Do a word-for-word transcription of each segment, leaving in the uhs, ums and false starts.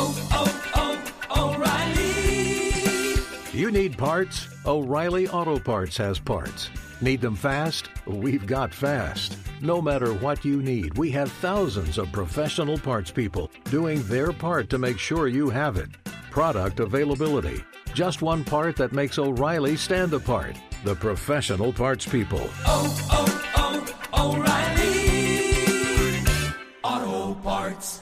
oh, oh, O'Reilly. You need parts? O'Reilly Auto Parts has parts. Need them fast? We've got fast. No matter what you need, we have thousands of professional parts people doing their part to make sure you have it. Product availability. Just one part that makes O'Reilly stand apart. The professional parts people. Oh, oh, oh, O'Reilly Auto Parts.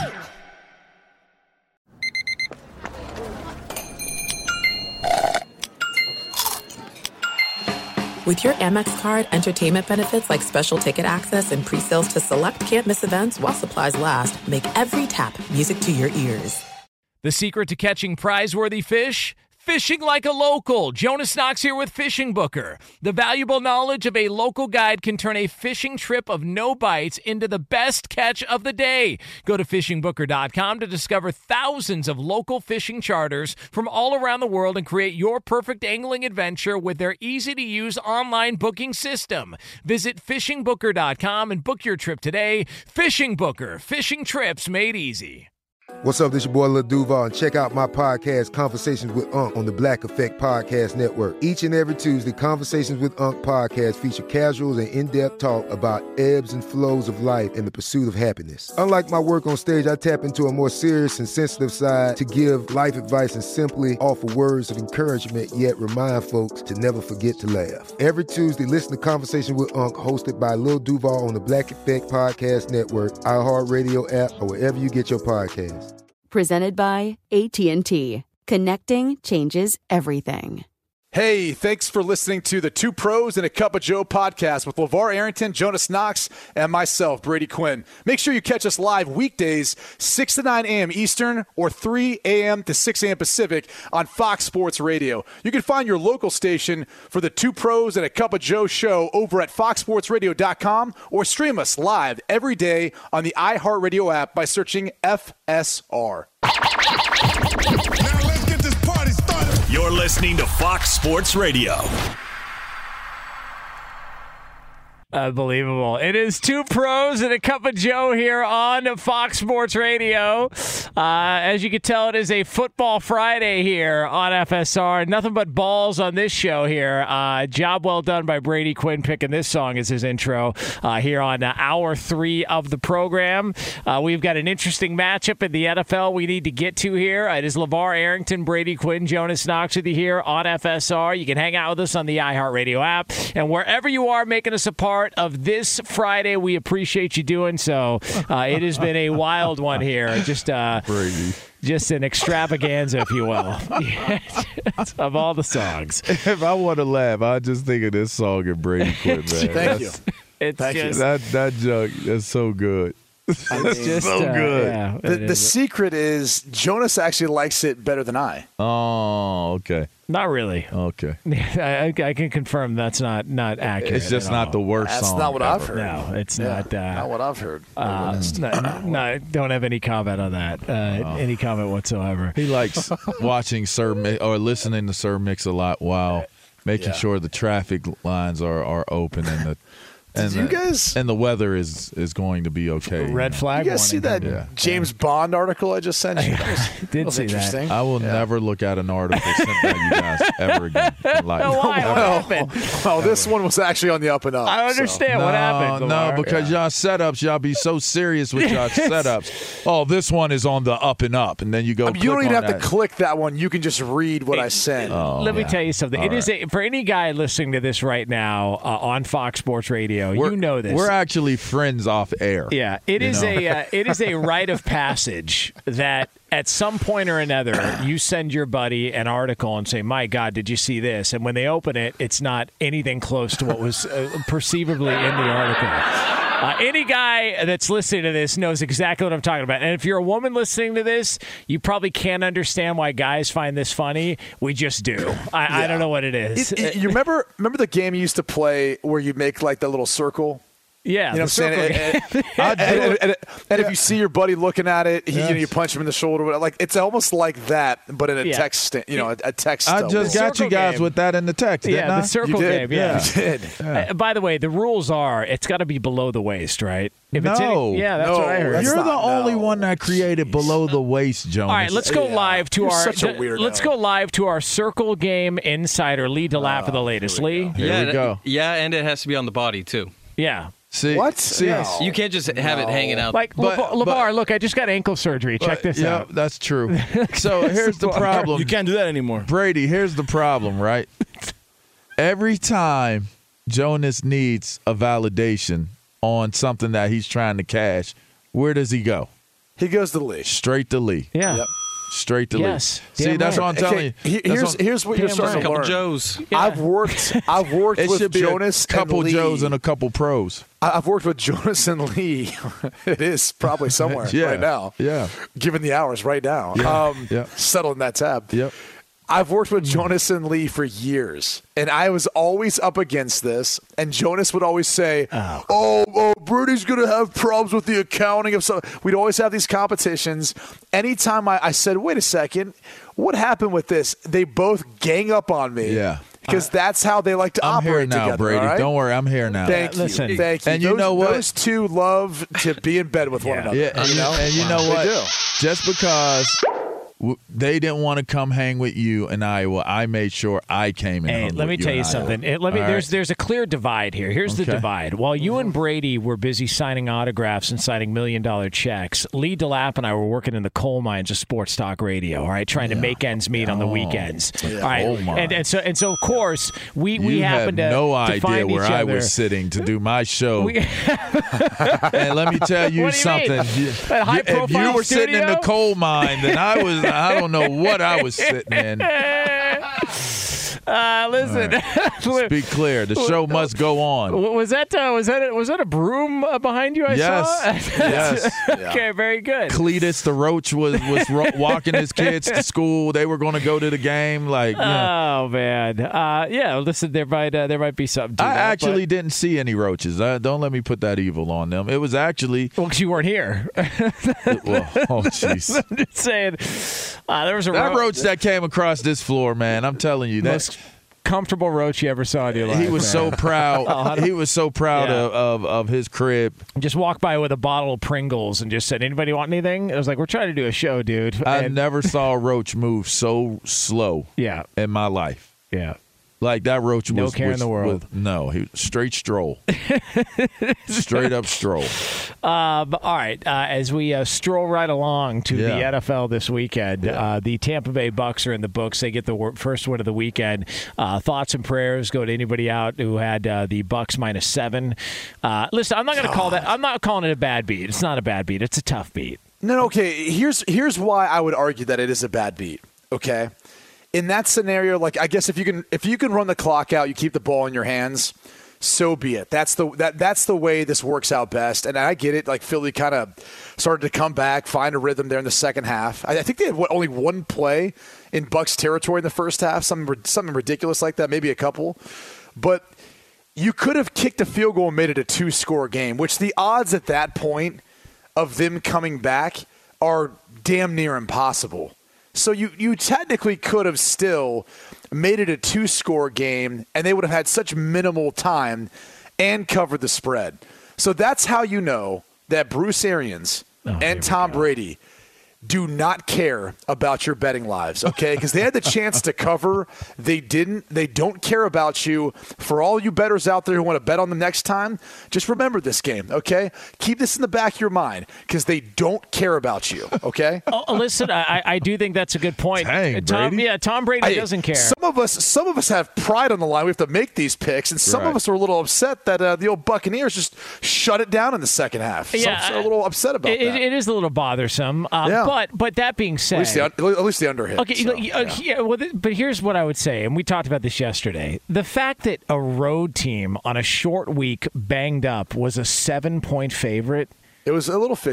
With your Amex card, entertainment benefits like special ticket access and pre-sales to select can't-miss events while supplies last make every tap music to your ears. The secret to catching prize-worthy fish? Fishing like a local. Jonas Knox here with Fishing Booker. The valuable knowledge of a local guide can turn a fishing trip of no bites into the best catch of the day. Go to fishing booker dot com to discover thousands of local fishing charters from all around the world and create your perfect angling adventure with their easy-to-use online booking system. Visit fishing booker dot com and book your trip today. Fishing Booker. Fishing trips made easy. What's up, this your boy Lil Duval, and check out my podcast, Conversations with Unc, on the Black Effect Podcast Network. Each and every Tuesday, Conversations with Unc podcast feature casuals and in-depth talk about ebbs and flows of life and the pursuit of happiness. Unlike my work on stage, I tap into a more serious and sensitive side to give life advice and simply offer words of encouragement, yet remind folks to never forget to laugh. Every Tuesday, listen to Conversations with Unc, hosted by Lil Duval on the Black Effect Podcast Network, iHeartRadio app, or wherever you get your podcasts. Presented by A T and T. Connecting changes everything. Hey, thanks for listening to the Two Pros and a Cup of Joe podcast with LeVar Arrington, Jonas Knox, and myself, Brady Quinn. Make sure you catch us live weekdays, six to nine a.m. Eastern or three a.m. to six a.m. Pacific on Fox Sports Radio. You can find your local station for the Two Pros and a Cup of Joe show over at fox sports radio dot com or stream us live every day on the iHeartRadio app by searching F S R. You're listening to Fox Sports Radio. Unbelievable. It is Two Pros and a Cup of Joe here on Fox Sports Radio. Uh, as you can tell, it is a football Friday here on F S R. Nothing but balls on this show here. Uh, job well done by Brady Quinn picking this song as his intro uh, here on uh, hour three of the program. Uh, we've got an interesting matchup in the N F L we need to get to here. It is LeVar Arrington, Brady Quinn, Jonas Knox with you here on F S R. You can hang out with us on the iHeartRadio app. And wherever you are making us a part of this Friday, we appreciate you doing so. Uh, it has been a wild one here. Just uh, just an extravaganza, if you will, of all the songs. If I want to laugh, I just think of this song and Brady Quinn, man. Thank that's, you. It's Thank just, you. That, that joke, that's so good. It's just so uh, good. Yeah, The, the secret is Jonas actually likes it better than I. Oh, okay. Not really. Okay. I, I can confirm that's not, not accurate. It's just not all. the worst That's song not what ever. I've heard. No, it's Yeah, not. Uh, not what I've heard. Uh, no, no, don't have any comment on that. Uh, Oh. Any comment whatsoever. He likes watching Sir Mi- or listening to Sir Mix a lot while making Yeah. sure the traffic lines are, are open and the and Did you the, guys- and the weather is, is going to be okay. Red flag. You guys see that warning. Yeah. James Bond article I just sent you? That was, Did that was see that. interesting. I will Yeah. never look at an article sent by you guys ever again in life. Why? What Well, happened? well, this one was actually on the up and up. I so. understand what happened. No, Lamar. because y'all setups, y'all be so serious with y'all setups. Oh, this one is on the up and up, and then you go. I mean, click you don't even on have that. to click that one. You can just read what I sent. Oh, Let me yeah. tell you something. All It is right. a, for any guy listening to this right now uh, on Fox Sports Radio. We're- You know this. We're actually friends off air. Yeah, it you is know? a uh, it is a rite of passage that at some point or another you send your buddy an article and say, "My God, did you see this?" And when they open it, it's not anything close to what was uh, perceivably in the article. Uh, any guy that's listening to this knows exactly what I'm talking about. And if you're a woman listening to this, you probably can't understand why guys find this funny. We just do. I, I don't know what it is. It- it- you remember remember the game you used to play where you make like the little circle? Yeah, you know the what I'm saying? circle And, and, and, and, and, and if you see your buddy looking at it, he, Yes. you, know, you punch him in the shoulder. Whatever. Like it's almost like that, but in a Yeah. text, sta- you know, a, a text. I uh, just world. got you Circle guys game. with that in the text, didn't Yeah, I? the circle You did. game. Yeah. You did. Uh, by the way, the rules are it's got to be below the waist, right? If it's No. any, yeah, that's No, what I heard. that's You're not- the only no. one that created below the waist, Jonas. All right, let's go Yeah. live to You're our. such a d- weirdo. Let's go live to our Circle Game insider, Lee DeLapp, for the latest. Lee, Here yeah, we go. Yeah, and it has to be on the body too. yeah. See, What? See, No. You can't just have it hanging out. Like But- LeVar, but- LeVar, look, I just got ankle surgery. Check this yeah, out. that's true. So here's the problem. You can't do that anymore. Brady, here's the problem, right? Every time Jonas needs a validation on something that he's trying to cash, where does he go? He goes to the league. Straight to Lee. Yeah. Yep. Straight to Yes. Lee. See, Damn that's right. what I'm telling Okay, you. he- That's here's what- here's what you're Damn starting right. to Couple learn. Joes. Yeah. I've worked. I've worked it with should be Jonas a couple and Lee. Joes and a couple pros. I- I've worked with Jonas and Lee. It is probably somewhere Yeah. right now. Yeah. Given the hours right now. Yeah. Um, Yeah. Settling that tab. Yep. I've worked with Jonas and Lee for years, and I was always up against this. And Jonas would always say, "Oh, oh, Brady's going to have problems with the accounting of something." We'd always have these competitions. Anytime I, I said, "Wait a second, what happened with this?" They both gang up on me. Yeah. because that's how they like to I'm operate here now, together. Brady. all right? Don't worry, I'm here now. Thank you. Listen. Thank you. And you those, know what? Those two love to be in bed with one Yeah. another. Yeah, and you, know? and you know They what? do. Just because w- they didn't want to come hang with you in Iowa, I made sure I came and Hey, hung let with me tell in you Iowa. something. It- let me. All There's right? there's a clear divide here. Here's the Okay. divide. While you and Brady were busy signing autographs and signing million dollar checks, Lee DeLapp and I were working in the coal mines of sports talk radio. All right, trying to make ends meet on the Oh. weekends. Yeah. All right, Coal mine. and and so and so of course we we you happened have to no to idea find where each I other. was sitting to do my show. We- And let me tell you What do you something. mean? You- That high you- if you profile were sitting in the studio? coal mine, then I was. I don't know what I was sitting in. Uh, listen, Let's be clear. The show must go on. was that uh, was that a, was that a broom uh, behind you? I Yes. saw. Yes. Okay, very good. Cletus the roach was was ro- walking his kids to school. They were going to go to the game. Like, you know. Oh man, uh, yeah. Listen, there might uh, there might be something. To I that, actually didn't see any roaches. Uh, don't let me put that evil on them. It was actually. but, well, because you weren't here. Well, oh, jeez. I'm just saying, uh, there was a That ro- roach that came across this floor, man. I'm telling you, that most comfortable roach you ever saw in your life. he was so man. proud. He was so proud Yeah. of, of of his crib. Just walked by with a bottle of Pringles and just said, "Anybody want anything?" I was like, "We're trying to do a show, dude." I And- never saw a roach move so slow Yeah, in my life. yeah. Like that roach No was care in was- the world. was- no, he was straight stroll, straight up stroll. Um, all right, uh, as we uh, stroll right along to the Yeah. N F L this weekend, uh, the Tampa Bay Bucks are in the books. They get the wor- first win of the weekend. Uh, thoughts and prayers go to anybody out who had uh, the Bucks minus seven. Uh, listen, I'm not going to call that. I'm not calling it a bad beat. It's not a bad beat. It's a tough beat. No, no, okay. Here's here's why I would argue that it is a bad beat. Okay, in that scenario, like I guess if you can if you can run the clock out, you keep the ball in your hands. So be it. That's the that that's the way this works out best. And I get it. Like Philly kind of started to come back, find a rhythm there in the second half. I, I think they had what, only one play in Bucks territory in the first half, something something ridiculous like that, maybe a couple. But you could have kicked a field goal and made it a two-score game, which the odds at that point of them coming back are damn near impossible. So you, you technically could have still made it a two-score game, and they would have had such minimal time and covered the spread. So that's how you know that Bruce Arians Oh, and Tom Brady do not care about your betting lives, okay? Because they had the chance to cover. They didn't. They don't care about you. For all you bettors out there who want to bet on them next time, just remember this game, okay? Keep this in the back of your mind because they don't care about you, okay? Oh, listen, I, I do think that's a good point. Dang, Tom, Brady. yeah, Tom Brady I- doesn't care. Some of us, some of us have pride on the line. We have to make these picks, and some Right. of us are a little upset that uh, the old Buccaneers just shut it down in the second half. Yeah, so, so a little upset about it, that. it is a little bothersome. Uh, Yeah. But but that being said, at least the un- at least the under hit. Okay, so, uh, yeah. yeah, well, th- but here's what I would say, and we talked about this yesterday. The fact that a road team on a short week banged up was a seven-point favorite. It was a little fishy.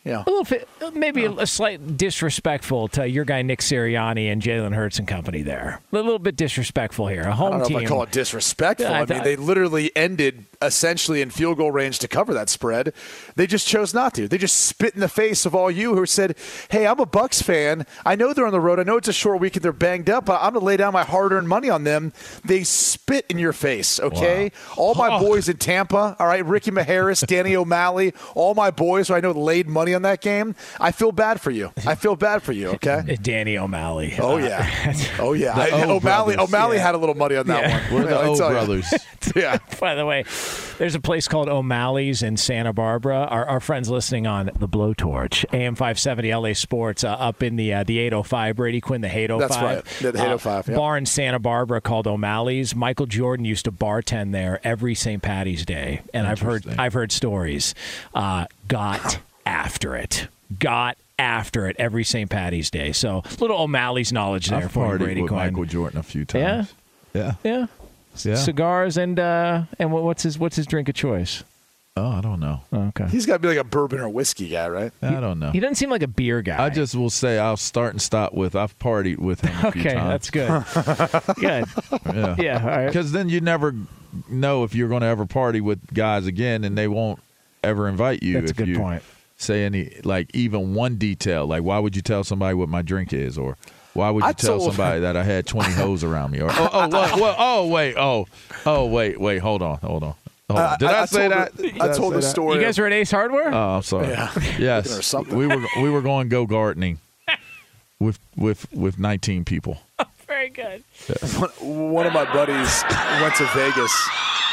Yeah. A little bit, maybe a, a slight disrespectful to your guy Nick Sirianni and Jalen Hurts and company there. A little bit disrespectful here. A home I don't know team. if I call it disrespectful. Yeah, I I, thought- mean, they literally ended essentially in field goal range to cover that spread. They just chose not to. They just spit in the face of all you who said, hey, I'm a Bucs fan. I know they're on the road. I know it's a short week and they're banged up, but I'm going to lay down my hard-earned money on them. They spit in your face, okay? Wow. All my boys in Tampa, all right, Ricky Majerus, Danny O'Malley, all my boys who I know laid money on that game. I feel bad for you. I feel bad for you, okay? Danny O'Malley. Oh, Uh, yeah. Oh, yeah. The I, O O'Malley, brothers. O'Malley Yeah. had a little money on that Yeah. one. We're the I O tell you. brothers. Yeah. By the way, there's a place called O'Malley's in Santa Barbara. Our, our friends listening on the Blowtorch, A M five seventy L A Sports, uh, up in the uh, the eight oh five, Brady Quinn, the eight oh five. That's right. Yeah, the eight oh five, Uh, yep. Bar in Santa Barbara called O'Malley's. Michael Jordan used to bartend there every Saint Patty's Day, and I've heard Interesting. I've heard stories. Uh, got after it. Got after it every Saint Patty's Day. So little O'Malley's knowledge there I've for you, partied Brady with Quinn. Michael Jordan a few times. Yeah. Yeah. Yeah. Yeah. Cigars and uh, and what, what's his what's his drink of choice? Oh, I don't know. Oh, okay. He's got to be like a bourbon or whiskey guy, right? I don't know. He doesn't seem like a beer guy. I just will say I'll start and stop with I've partied with him a few okay, times. that's good. good. Yeah. Yeah. All right. Because then you never know if you're going to ever party with guys again, and they won't ever invite you. That's a if good you point. Say any, like even one detail, like why would you tell somebody what my drink is, or why would you I tell told- somebody that I had twenty hoes around me, or oh, oh, what, what, oh wait, oh, oh wait, wait, hold on, hold on. Hold on. Did I, say told that? the- Did I told say the that? story. You guys were at Ace Hardware? Oh, I'm sorry. Yeah. Looking or Yes, something. we were we were going go gardening with with with nineteen people. Very good. One of my buddies went to Vegas,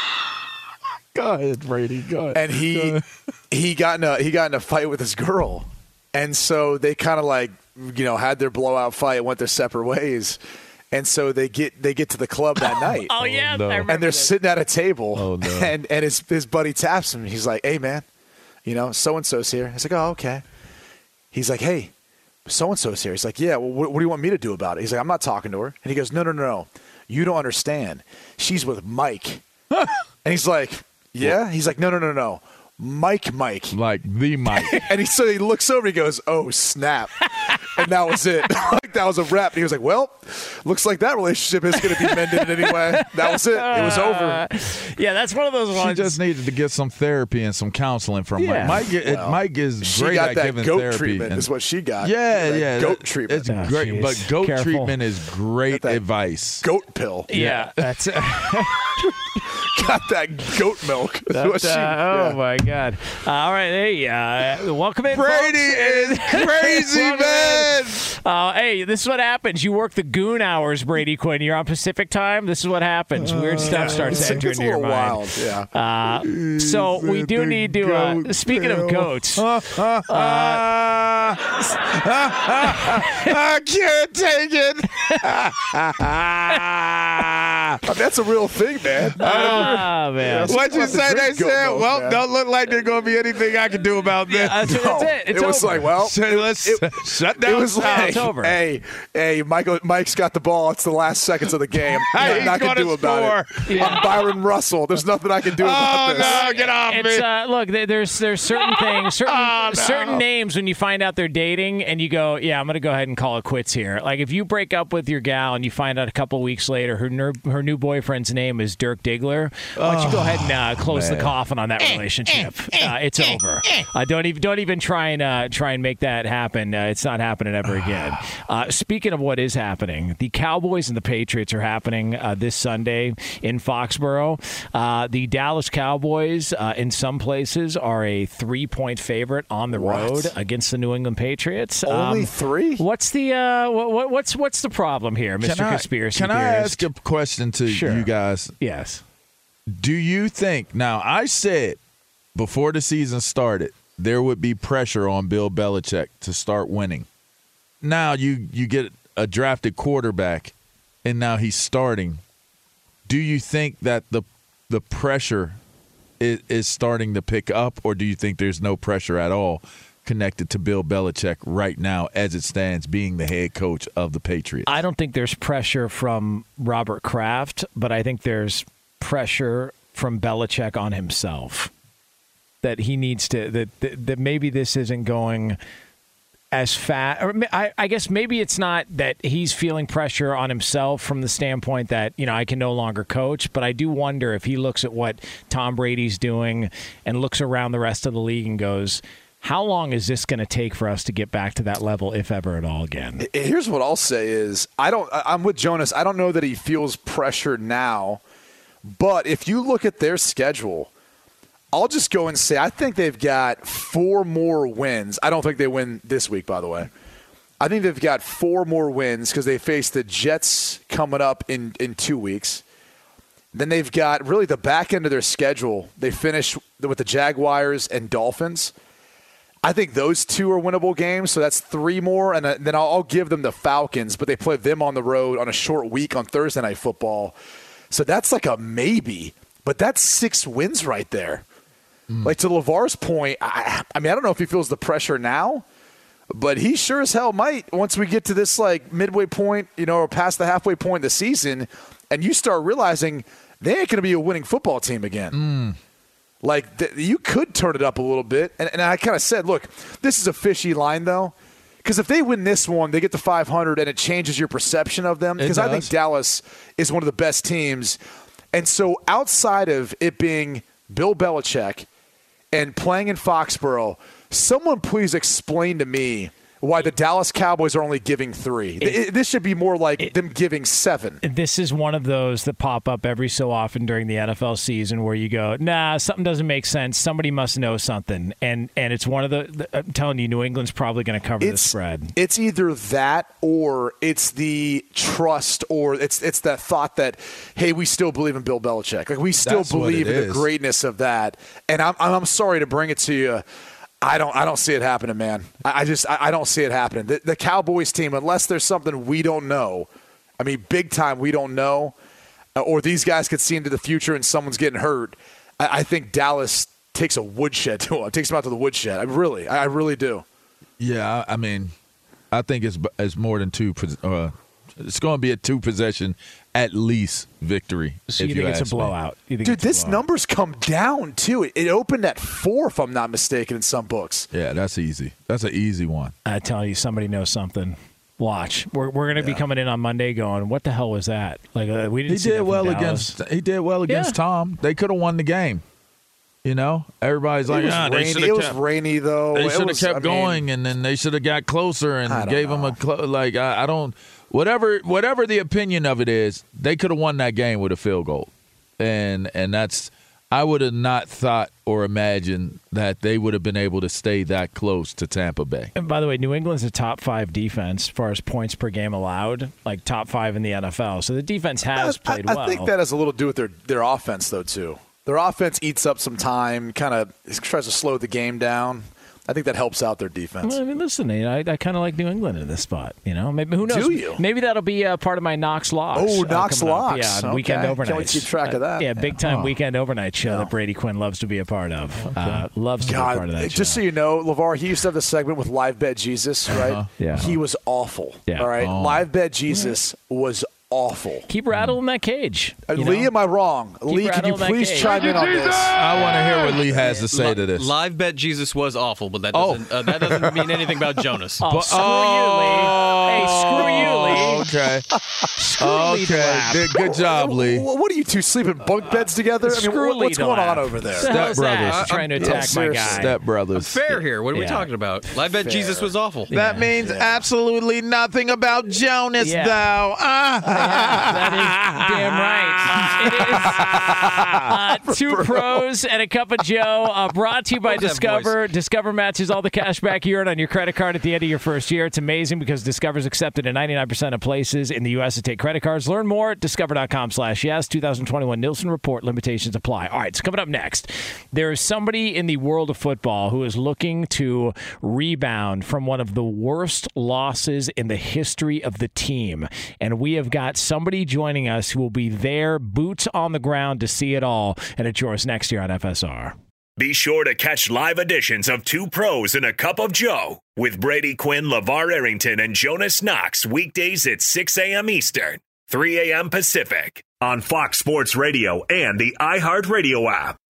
Go ahead, Brady. Go ahead. and he he got in a he got in a fight with his girl, and so they kind of like you know had their blowout fight, went their separate ways, and so they get they get to the club that night. Oh, yeah. no. I remember And they're this. sitting at a table, Oh, no. and and his his buddy taps him. He's like, "Hey, man, you know, so and so's here." He's like, "Oh, okay." He's like, "Hey, so and so's here." He's like, "Yeah. Well, what, what do you want me to do about it?" He's like, "I'm not talking to her." And he goes, "No, no, no, no. You don't understand. She's with Mike." And he's like, "Yeah." He's like, "No, no, no, no. Mike, Mike." Like the mic. And he so he looks over. He goes, "Oh, snap!" And that was it. Like that was a wrap. And he was like, "Well, looks like that relationship is going to be mended anyway." That was it. It was over. Uh, yeah, that's one of those She ones. just needed to get some therapy and some counseling from Yeah. Mike. Mike, get- Well, Mike is She great got at that giving goat therapy. treatment. and- Is what she got. yeah, That yeah. Goat that- treatment. It's Oh, great, geez. but goat Careful. treatment is great Got that advice. Goat pill. yeah, that's Got that goat milk. That's what That, she, uh, oh yeah. my God! Uh, all right, hey, uh, welcome in, Brady is folks. crazy, Welcome man. in. Uh, hey, this is what happens. You work the goon hours, Brady Quinn. You're on Pacific time. This is what happens. Weird stuff starts It's, to enter it's a into your little mind. wild. Yeah. Uh, so we do need to. Uh, goat speaking of pill. goats, I can't take it. Oh, that's a real thing, man. oh man, What'd you Let's say? They drink goat said, milk, well, man. don't look like there's going to be anything I can do about this. that's, that's No, it. It's it was over. like, well, Say, let's it- shut it down. was South. like, it's over. hey, hey, Michael, Mike's got the ball. It's the last seconds of the game. Hey, Nothing I he's can do gonna about it. score. I'm Byron Russell. There's nothing I can do about Oh, this. no, get off It's me. uh, look. there- There's there's certain things, certain Oh, no. certain names when you find out they're dating, and you go, yeah, I'm gonna go ahead and call it quits here. Like if you break up with your gal and you find out a couple weeks later her ner- her new boyfriend's name is Dirk Diggler, why don't you go ahead and uh, close the man. coffin on that relationship? Uh, it's over. Uh, don't even don't even try and uh, try and make that happen. Uh, it's not happening ever again. Uh, speaking of what is happening, the Cowboys and the Patriots are happening uh, this Sunday in Foxborough. Uh, the Dallas Cowboys, uh, in some places, are a three-point favorite on the What? road against the New England Patriots. Only Um, three? What's the uh, what, what, what's what's the problem here, Mister Can I, Conspiracy can I Theorist? ask a question to Sure. you guys? Yes. Do you think now? I said before the season started there would be pressure on Bill Belichick to start winning. Now you you get a drafted quarterback, and now he's starting. Do you think that the the pressure is, is starting to pick up, or do you think there's no pressure at all connected to Bill Belichick right now as it stands, being the head coach of the Patriots? I don't think there's pressure from Robert Kraft, but I think there's pressure from Belichick on himself. that he needs to that that, that maybe this isn't going as fast. Or I, I guess maybe it's not that he's feeling pressure on himself from the standpoint that, you know, I can no longer coach, but I do wonder if he looks at what Tom Brady's doing and looks around the rest of the league and goes, how long is this going to take for us to get back to that level, if ever at all again? Here's what I'll say is I don't I'm with Jonas. I don't know that he feels pressure now, but if you look at their schedule, I'll just go and say I think they've got four more wins. I don't think they win this week, by the way. I think they've got four more wins because they face the Jets coming up in, in two weeks. Then they've got really the back end of their schedule. They finish with the Jaguars and Dolphins. I think those two are winnable games, so that's three more. And then I'll, I'll give them the Falcons, but they play them on the road on a short week on Thursday Night Football. So that's like a maybe, but that's six wins right there. Like, to LeVar's point, I, I mean, I don't know if he feels the pressure now, but he sure as hell might once we get to this, like, midway point, you know, or past the halfway point of the season, and you start realizing they ain't going to be a winning football team again. Mm. Like, th- you could turn it up a little bit. And, and I kind of said, look, this is a fishy line, though, because if they win this one, they get to five hundred, and it changes your perception of them. Because I think Dallas is one of the best teams. And so outside of it being Bill Belichick and playing in Foxborough, someone please explain to me why the Dallas Cowboys are only giving three. It, this should be more like it, them giving seven. This is one of those that pop up every so often during the N F L season where you go, nah, something doesn't make sense. Somebody must know something. And and it's one of the, the I'm telling you, New England's probably going to cover it's, the spread. It's either that or it's the trust or it's it's that thought that, hey, we still believe in Bill Belichick. Like, we still That's believe in is. the greatness of that. And I'm I'm sorry to bring it to you. I don't. I don't see it happening, man. I, I just. I, I don't see it happening. The, the Cowboys team, unless there's something we don't know, I mean, big time we don't know, uh, or these guys could see into the future and someone's getting hurt. I, I think Dallas takes a woodshed to them. Takes them out to the woodshed. I really. I, I really do. Yeah, I mean, I think it's it's more than two. Uh, it's going to be a two possession at least victory. So if you think you it's a ask me. blowout? You think Dude, it's a this blowout? number's come down too. It, it opened at four, if I'm not mistaken, in some books. Yeah, that's easy. That's an easy one. I tell you, somebody knows something. Watch, we're we're going to Yeah. be coming in on Monday, going, what the hell was that? Like uh, we didn't. He see did that well from Dallas. against. He did well against Yeah. Tom. They could have won the game. You know, everybody's like, it was, ah, they rainy. should It have was kept. rainy, though. They It should have was- kept I mean, going, and then they should have got closer and I don't gave him know. a clo- like. I, I don't. Whatever, whatever the opinion of it is, they could have won that game with a field goal, and and that's. I would have not thought or imagined that they would have been able to stay that close to Tampa Bay. And by the way, New England's a top five defense as far as points per game allowed, like top five in the N F L. So the defense has I, played I, well. I think that has a little to do with their, their offense, though, too. Their offense eats up some time, kind of tries to slow the game down. I think that helps out their defense. Well, I mean, listen, you know, I, I kind of like New England in this spot. You know, maybe who knows? Do you? Maybe that'll be uh, part of my Knox Locks. Oh, uh, Knox coming up. Locks. Yeah, Okay. weekend Can't overnight. wait to keep track of that. yeah, big time Oh. weekend overnight show Yeah. that Brady Quinn loves to be a part of. Uh, loves to be a God, part of that. just show. so you know, LeVar, he used to have the segment with Live Bet Jesus, right? Uh-huh. Yeah. He was awful. Yeah. All right. Oh. Live Bet Jesus was awful. keep rattling that cage. Uh, you Lee, know? am I wrong? Lee, can you rattling that please cage. chime in on this? I want to hear what Lee has to say to this. Live Bet Jesus was awful, but that Oh. doesn't uh, that doesn't mean anything about Jonas. Oh, But- screw you, Lee. Hey, screw you, Lee. Okay. Lee okay. Delap. Good, good job, Lee. Wh- What are you two sleeping bunk beds together? I mean, Screw what- what's Lee going Delap. on over there? What the hell is that? Stepbrothers. He's trying to I'm- attack I'm my serious. guy. Step brothers. Fair here. What are we Yeah. talking about? Live Bet Jesus was awful. That Yeah. means absolutely nothing about Jonas, Yeah. though. Ah. That is damn right. It is uh, two pros and a cup of Joe. Uh, brought to you by What was that Discover. Discover matches all the cash back you earn on your credit card at the end of your first year. It's amazing because Discover's accepted in ninety-nine percent of places in the U S to take credit cards. Learn more at discover.com slash yes. twenty twenty-one Nielsen Report. Limitations apply. All right, so coming up next, there is somebody in the world of football who is looking to rebound from one of the worst losses in the history of the team. And we have got somebody joining us who will be there, boots on the ground, to see it all. And it's yours next year on F S R. Be sure to catch live editions of Two Pros and a Cup of Joe with Brady Quinn, LeVar Arrington, and Jonas Knox weekdays at six a.m. Eastern, three a.m. Pacific on Fox Sports Radio and the iHeartRadio app.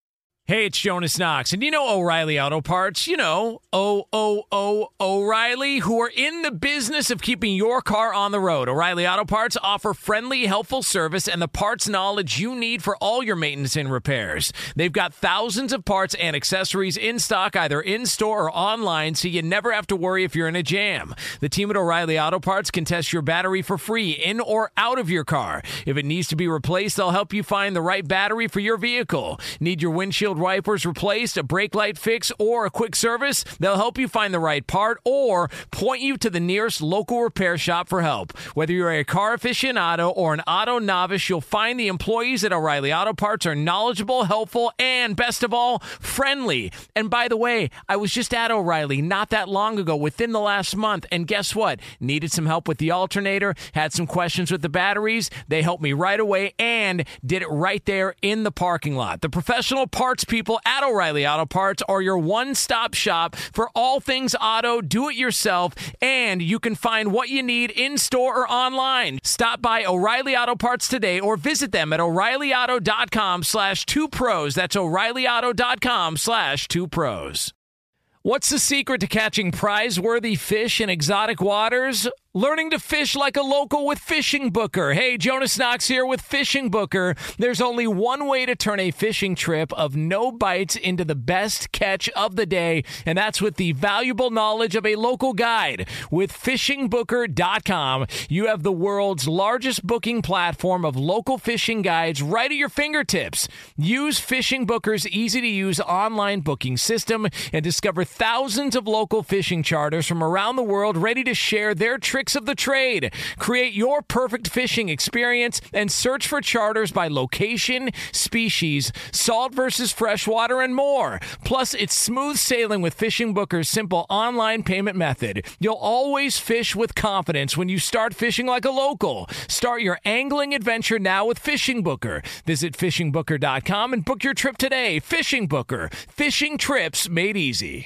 Hey, it's Jonas Knox. And you know O'Reilly Auto Parts? You know, O O O O'Reilly, who are in the business of keeping your car on the road. O'Reilly Auto Parts offer friendly, helpful service and the parts knowledge you need for all your maintenance and repairs. They've got thousands of parts and accessories in stock, either in-store or online, so you never have to worry if you're in a jam. The team at O'Reilly Auto Parts can test your battery for free in or out of your car. If it needs to be replaced, they'll help you find the right battery for your vehicle. Need your windshield wipers replaced, a brake light fix, or a quick service? They'll help you find the right part or point you to the nearest local repair shop for help. Whether you're a car aficionado or an auto novice, you'll find the employees at O'Reilly Auto Parts are knowledgeable, helpful, and best of all, friendly. And by the way, I was just at O'Reilly not that long ago, within the last month, and guess what? Needed some help with the alternator, had some questions with the batteries. They helped me right away and did it right there in the parking lot. The professional parts people at O'Reilly Auto Parts are your one-stop shop for all things auto, do-it-yourself, and you can find what you need in-store or online. Stop by O'Reilly Auto Parts today or visit them at o'reillyauto.com slash two pros. That's o'reillyauto.com slash two pros. What's the secret to catching prize-worthy fish in exotic waters? Learning to fish like a local with Fishing Booker. Hey, Jonas Knox here with Fishing Booker. There's only one way to turn a fishing trip of no bites into the best catch of the day, and that's with the valuable knowledge of a local guide. With fishing booker dot com, you have the world's largest booking platform of local fishing guides right at your fingertips. Use Fishing Booker's easy-to-use online booking system and discover thousands of local fishing charters from around the world ready to share their tricks of the trade. Create your perfect fishing experience and search for charters by location, species, salt versus freshwater, and more. Plus, it's smooth sailing with Fishing Booker's simple online payment method. You'll always fish with confidence when you start fishing like a local. Start your angling adventure now with Fishing Booker. Visit fishing booker dot com and book your trip today. Fishing Booker. Fishing trips made easy.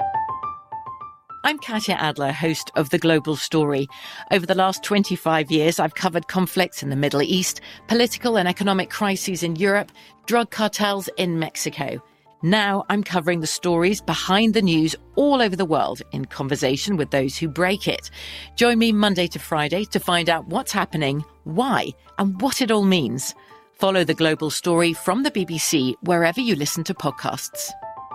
I'm Katya Adler, host of The Global Story. Over the last twenty-five years, I've covered conflicts in the Middle East, political and economic crises in Europe, drug cartels in Mexico. Now I'm covering the stories behind the news all over the world in conversation with those who break it. Join me Monday to Friday to find out what's happening, why, and what it all means. Follow The Global Story from the B B C wherever you listen to podcasts.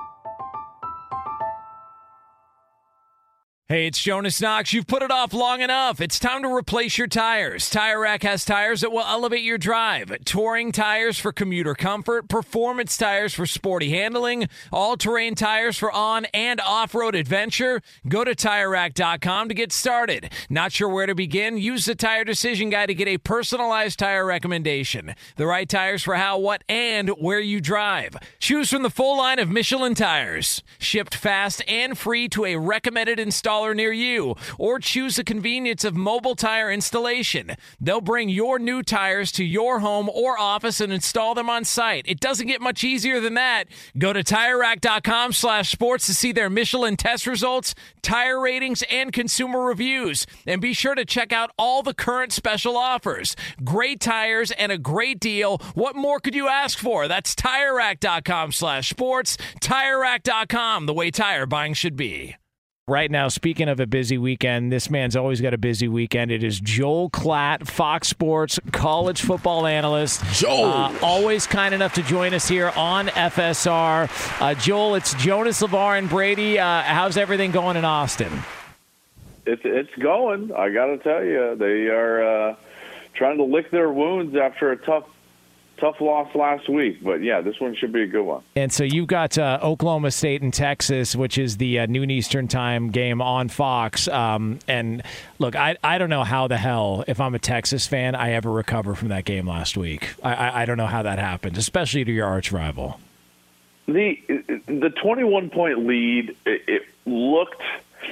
Hey, it's Jonas Knox. You've put it off long enough. It's time to replace your tires. Tire Rack has tires that will elevate your drive. Touring tires for commuter comfort, performance tires for sporty handling, all-terrain tires for on- and off-road adventure. Go to tire rack dot com to get started. Not sure where to begin? Use the Tire Decision Guide to get a personalized tire recommendation. The right tires for how, what, and where you drive. Choose from the full line of Michelin tires. Shipped fast and free to a recommended installer near you, or choose the convenience of mobile tire installation. They'll bring your new tires to your home or office and install them on site. It doesn't get much easier than that. Go to tire rack dot com slash sports to see their Michelin test results, tire ratings, and consumer reviews. And be sure to check out all the current special offers. Great tires and a great deal. What more could you ask for? That's tire rack dot com slash sports. tire rack dot com, the way tire buying should be. Right now, speaking of a busy weekend, this man's always got a busy weekend. It is Joel Klatt, Fox Sports college football analyst. Joel! Uh, always kind enough to join us here on F S R. Uh, Joel, it's Jonas, LeVar, and Brady. Uh, how's everything going in Austin? It's it's going. I got to tell you, they are uh, trying to lick their wounds after a tough Tough loss last week, but yeah, this one should be a good one. And so you've got uh, Oklahoma State and Texas, which is the uh, noon Eastern time game on Fox. Um, and look, I I don't know how the hell, if I'm a Texas fan, I ever recover from that game last week. I I, I don't know how that happened, especially to your arch rival. The the twenty-one point lead, it, it looked.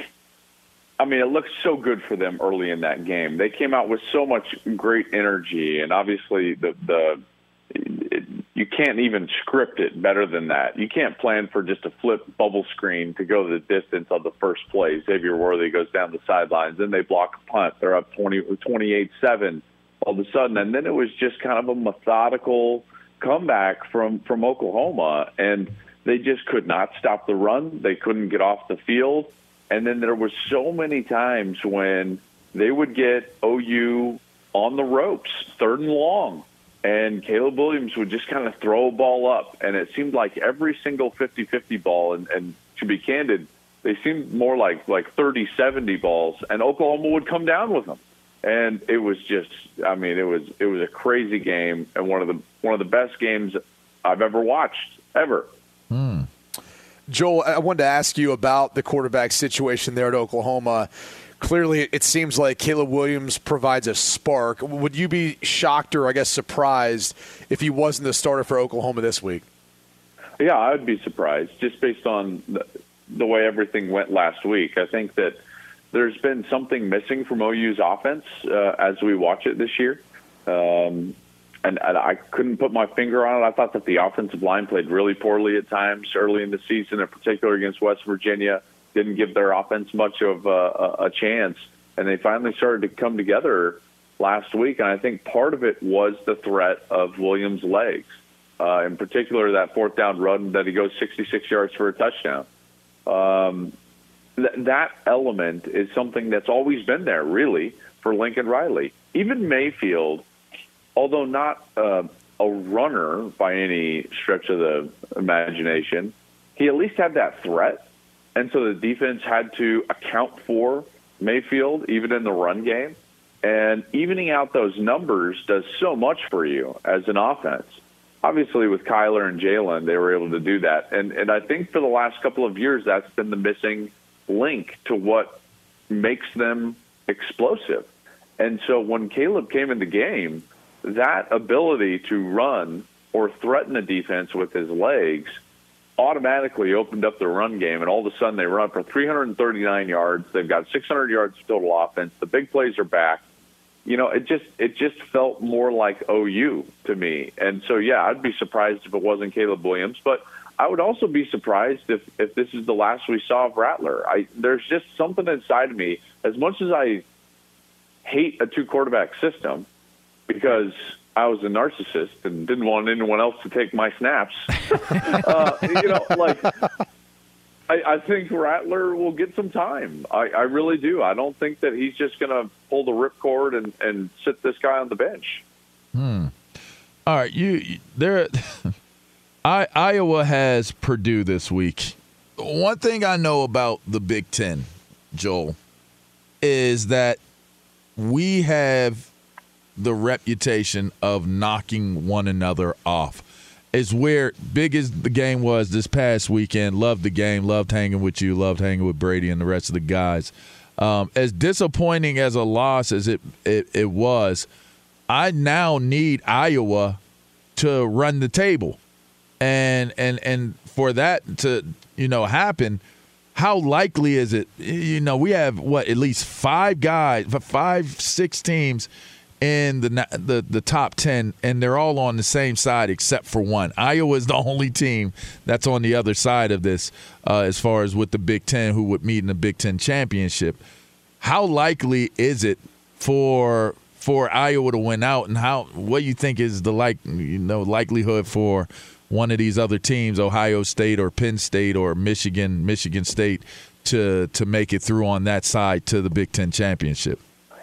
I mean, it looked so good for them early in that game. They came out with so much great energy, and obviously the the. It, you can't even script it better than that. You can't plan for just a flip bubble screen to go the distance on the first play. Xavier Worthy goes down the sidelines, then they block a punt. They're up twenty, twenty-eight seven all of a sudden. And then it was just kind of a methodical comeback from, from Oklahoma, and they just could not stop the run. They couldn't get off the field. And then there were so many times when they would get O U on the ropes, third and long, and Caleb Williams would just kind of throw a ball up. And it seemed like every single fifty-fifty ball, and, and to be candid, they seemed more like, like thirty seventy balls, and Oklahoma would come down with them. And it was just, I mean, it was it was a crazy game, and one of the one of the best games I've ever watched, ever. Hmm. Joel, I wanted to ask you about the quarterback situation there at Oklahoma. Clearly, it seems like Caleb Williams provides a spark. Would you be shocked or, I guess, surprised if he wasn't the starter for Oklahoma this week? Yeah, I would be surprised, just based on the, the way everything went last week. I think that there's been something missing from O U's offense uh, as we watch it this year. Um, and, and I couldn't put my finger on it. I thought that the offensive line played really poorly at times early in the season, in particular against West Virginia. Didn't give their offense much of uh, a chance. And they finally started to come together last week. And I think part of it was the threat of Williams' legs. Uh, in particular, that fourth down run that he goes sixty-six yards for a touchdown. Um, th- that element is something that's always been there, really, for Lincoln Riley. Even Mayfield, although not uh, a runner by any stretch of the imagination, he at least had that threat. And so the defense had to account for Mayfield, even in the run game. And evening out those numbers does so much for you as an offense. Obviously, with Kyler and Jalen, they were able to do that. And and I think for the last couple of years, that's been the missing link to what makes them explosive. And so when Caleb came in the game, that ability to run or threaten a defense with his legs automatically opened up the run game, and all of a sudden they run for three hundred thirty-nine yards. They've got six hundred yards of total offense. The big plays are back. You know, it just it just felt more like O U to me. And so, yeah, I'd be surprised if it wasn't Caleb Williams. But I would also be surprised if, if this is the last we saw of Rattler. I, there's just something inside of me, as much as I hate a two-quarterback system, because I was a narcissist and didn't want anyone else to take my snaps. uh, you know, like, I, I think Rattler will get some time. I, I really do. I don't think that he's just going to pull the ripcord and, and sit this guy on the bench. Hmm. All right, you there. I, Iowa has Purdue this week. One thing I know about the Big Ten, Joel, is that we have the reputation of knocking one another off. It's where big as the game was this past weekend. Loved the game, loved hanging with you, loved hanging with Brady and the rest of the guys. Um, as disappointing as a loss as it, it it was, I now need Iowa to run the table. And and and for that to, you know, happen, how likely is it? You know, we have, what, at least five guys, five, six teams in the the the top ten, and they're all on the same side except for one. Iowa is the only team that's on the other side of this uh, as far as with the Big Ten, who would meet in the Big Ten championship. How likely is it for for Iowa to win out, and how what do you think is the like you know likelihood for one of these other teams, Ohio State or Penn State or Michigan, Michigan State, to to make it through on that side to the Big Ten championship?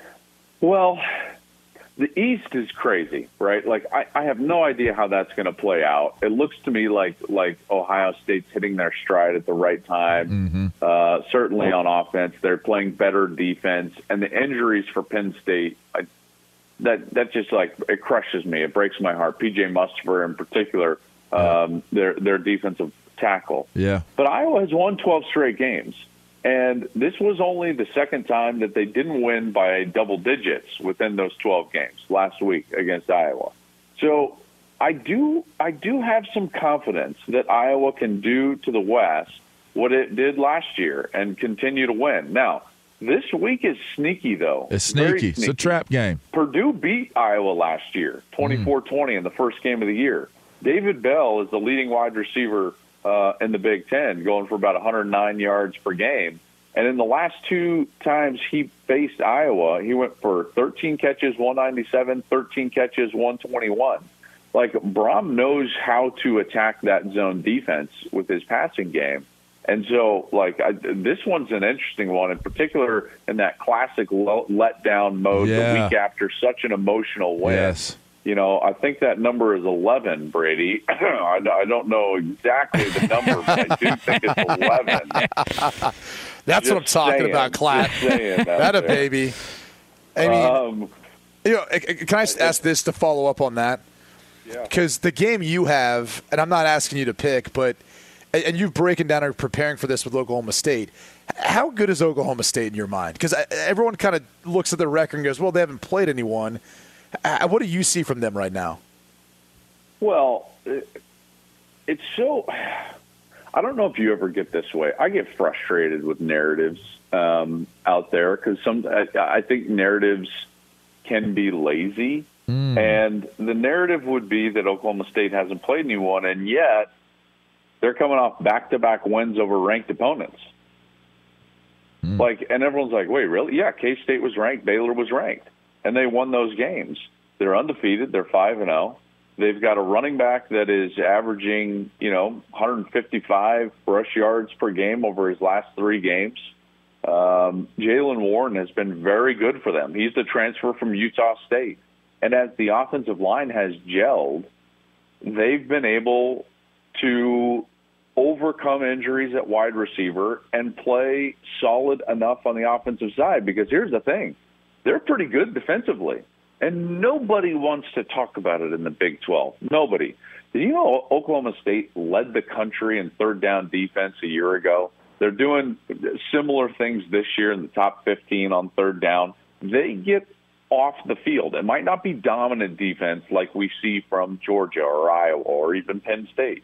Well, the East is crazy, right? Like, I, I have no idea how that's going to play out. It looks to me like like Ohio State's hitting their stride at the right time. Mm-hmm. Uh, certainly on offense, they're playing better defense, and the injuries for Penn State, I, that that just like it crushes me. It breaks my heart. P J Mustipher in particular, um, their their defensive tackle. Yeah, but Iowa has won twelve straight games. And this was only the second time that they didn't win by double digits within those twelve games last week against Iowa. So I do I do have some confidence that Iowa can do to the West what it did last year and continue to win. Now, this week is sneaky, though. It's sneaky. sneaky. It's a trap game. Purdue beat Iowa last year, twenty-four twenty in the first game of the year. David Bell is the leading wide receiver Uh, in the Big Ten, going for about one hundred nine yards per game. And in the last two times he faced Iowa, he went for thirteen catches, one ninety-seven, thirteen catches, one twenty-one. like Brom knows how to attack that zone defense with his passing game. And so, like, I, this one's an interesting one, in particular in that classic letdown mode yeah. the week after such an emotional win. Yes. You know, I think that number is eleven, Brady. I, I don't know exactly the number, but I do think it's eleven. That's Just what I'm talking saying, about, Clap. just saying out That a there. baby. I mean, Um, you know, can I just ask this to follow up on that? Yeah. Because the game you have, and I'm not asking you to pick, but and you've breaking down and preparing for this with Oklahoma State. How good is Oklahoma State in your mind? Because everyone kind of looks at the record and goes, well, they haven't played anyone. What do you see from them right now? Well, it's so – I don't know if you ever get this way. I get frustrated with narratives um, out there because some I, I think narratives can be lazy. Mm. And the narrative would be that Oklahoma State hasn't played anyone, and yet they're coming off back-to-back wins over ranked opponents. Mm. Like, and everyone's like, wait, really? Yeah, K-State was ranked. Baylor was ranked. And they won those games. They're undefeated. They're five and oh. They've got a running back that is averaging, you know, one fifty-five rush yards per game over his last three games. Um, Jalen Warren has been very good for them. He's the transfer from Utah State. And as the offensive line has gelled, they've been able to overcome injuries at wide receiver and play solid enough on the offensive side. Because here's the thing. They're pretty good defensively, and nobody wants to talk about it in the Big twelve. Nobody. Did you know Oklahoma State led the country in third down defense a year ago? They're doing similar things this year in the top fifteen on third down. They get off the field. It might not be dominant defense like we see from Georgia or Iowa or even Penn State